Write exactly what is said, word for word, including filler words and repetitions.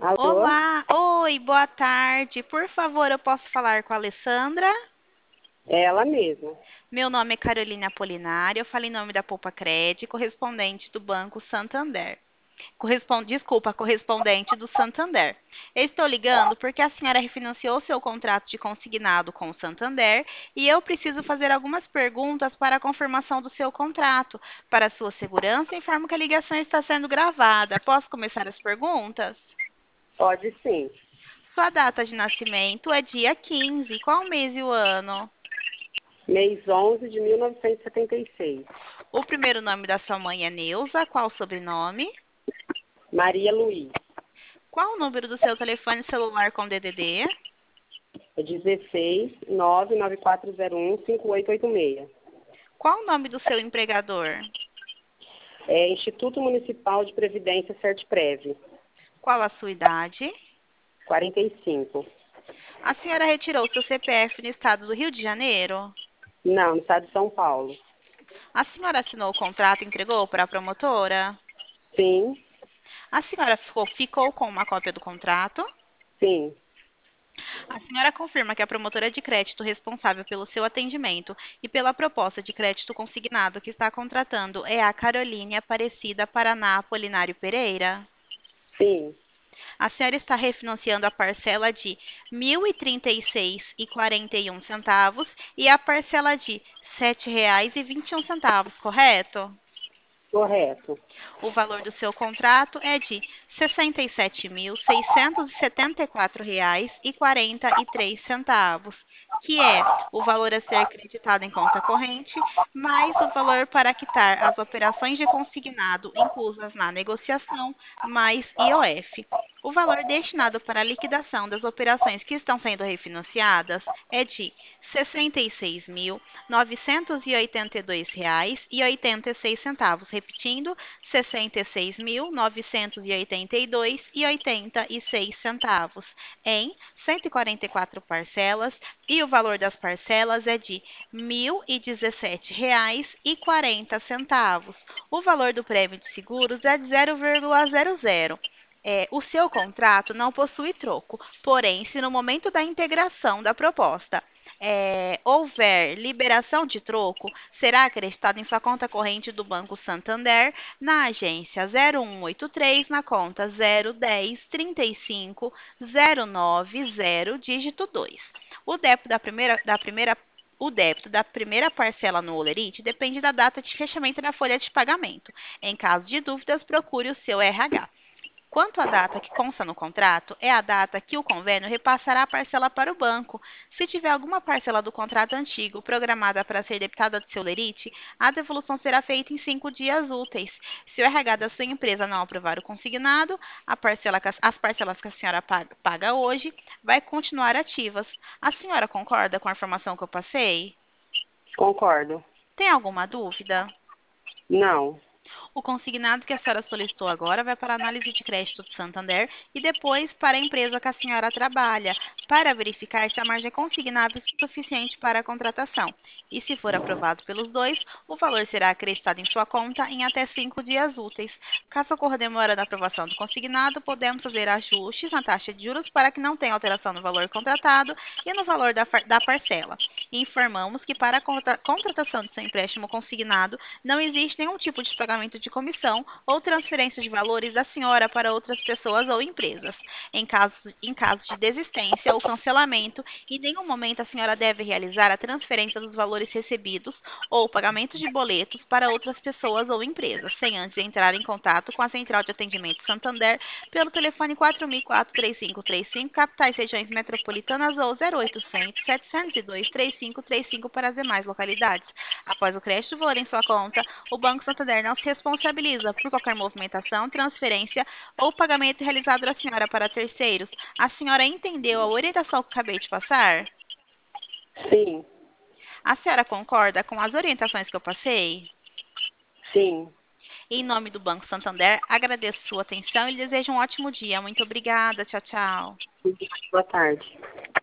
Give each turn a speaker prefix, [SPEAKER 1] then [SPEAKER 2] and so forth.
[SPEAKER 1] Alô?
[SPEAKER 2] Olá, oi, boa tarde. Por favor, eu posso falar com a Alessandra?
[SPEAKER 1] É ela mesma.
[SPEAKER 2] Meu nome é Carolina Apolinário, eu falo em nome da Poupa Cred, correspondente do Banco Santander. Correspon- Desculpa, correspondente do Santander. Eu estou ligando porque a senhora refinanciou seu contrato de consignado com o Santander e eu preciso fazer algumas perguntas para a confirmação do seu contrato. Para sua segurança, informo que a ligação está sendo gravada. Posso começar as perguntas?
[SPEAKER 1] Pode sim.
[SPEAKER 2] Sua data de nascimento é dia quinze. Qual mês e o ano?
[SPEAKER 1] Mês onze de mil novecentos e setenta e seis.
[SPEAKER 2] O primeiro nome da sua mãe é Neuza. Qual o sobrenome?
[SPEAKER 1] Maria Luiz.
[SPEAKER 2] Qual o número do seu telefone celular com D D D?
[SPEAKER 1] É dezesseis nove nove quatro zero um cinco oito oito seis.
[SPEAKER 2] Qual o nome do seu empregador?
[SPEAKER 1] É Instituto Municipal de Previdência Sertprev.
[SPEAKER 2] Qual a sua idade?
[SPEAKER 1] quarenta e cinco.
[SPEAKER 2] A senhora retirou seu C P F no estado do Rio de Janeiro?
[SPEAKER 1] Não, no estado de São Paulo.
[SPEAKER 2] A senhora assinou o contrato e entregou para a promotora?
[SPEAKER 1] Sim,
[SPEAKER 2] A senhora ficou, ficou com uma cópia do contrato?
[SPEAKER 1] sim,
[SPEAKER 2] A senhora confirma que a promotora de crédito responsável pelo seu atendimento e pela proposta de crédito consignado que está contratando é a Caroline Aparecida Paraná Apolinário Pereira?
[SPEAKER 1] sim.
[SPEAKER 2] A senhora está refinanciando a parcela de mil e trinta e seis e quarenta e um centavos e a parcela de sete reais e vinte e um centavos, correto?
[SPEAKER 1] Correto.
[SPEAKER 2] O valor do seu contrato é de sessenta e sete mil seiscentos e setenta e quatro reais e quarenta e três centavos, que é o valor a ser creditado em conta corrente, mais o valor para quitar as operações de consignado inclusas na negociação, mais I O F. O valor destinado para a liquidação das operações que estão sendo refinanciadas é de sessenta e seis mil novecentos e oitenta e dois reais e oitenta e seis centavos, repetindo, sessenta e seis mil novecentos e oitenta e dois e oitenta e seis centavos em cento e quarenta e quatro parcelas e o valor das parcelas é de mil e dezessete reais e quarenta centavos. O valor do prêmio de seguros é de zero vírgula zero zero. É, o seu contrato não possui troco, porém, se no momento da integração da proposta é, houver liberação de troco, será acreditado em sua conta corrente do Banco Santander, na agência zero um oito três, na conta zero dez trinta e cinco zero nove zero, dígito dois. O débito da primeira, da primeira o débito da primeira parcela no Olerite depende da data de fechamento da folha de pagamento. Em caso de dúvidas, procure o seu R H. Quanto à data que consta no contrato, é a data que o convênio repassará a parcela para o banco. Se tiver alguma parcela do contrato antigo programada para ser debitada do seu lerite, a devolução será feita em cinco dias úteis. Se o R H da sua empresa não aprovar o consignado, a parcela que a- as parcelas que a senhora paga, paga hoje vai continuar ativas. A senhora concorda com a informação que eu passei?
[SPEAKER 1] Concordo.
[SPEAKER 2] Tem alguma dúvida?
[SPEAKER 1] Não.
[SPEAKER 2] O consignado que a senhora solicitou agora vai para a análise de crédito do Santander e depois para a empresa que a senhora trabalha, para verificar se a margem é consignável o suficiente para a contratação. E se for aprovado pelos dois, o valor será acreditado em sua conta em até cinco dias úteis. Caso ocorra demora na aprovação do consignado, podemos fazer ajustes na taxa de juros para que não tenha alteração no valor contratado e no valor da, far- da parcela. E informamos que para a contra- contratação de seu empréstimo consignado, não existe nenhum tipo de pagamento de comissão ou transferência de valores da senhora para outras pessoas ou empresas. Em caso, em caso de desistência ou cancelamento, em nenhum momento a senhora deve realizar a transferência dos valores recebidos ou pagamento de boletos para outras pessoas ou empresas, sem antes entrar em contato com a Central de Atendimento Santander pelo telefone quatro mil e quatro três cinco três cinco, capitais regiões metropolitanas ou zero oitocentos, setecentos e dois, trinta e cinco trinta e cinco para as demais localidades. Após o crédito do valor em sua conta, o Banco Santander não se responsabiliza por qualquer movimentação, transferência ou pagamento realizado da senhora para terceiros. A senhora entendeu a orientação que acabei de passar?
[SPEAKER 1] Sim,
[SPEAKER 2] A senhora concorda com as orientações que eu passei?
[SPEAKER 1] sim.
[SPEAKER 2] Em nome do Banco Santander, agradeço sua atenção e lhe desejo um ótimo dia. Muito obrigada. Tchau, tchau.
[SPEAKER 1] Boa tarde.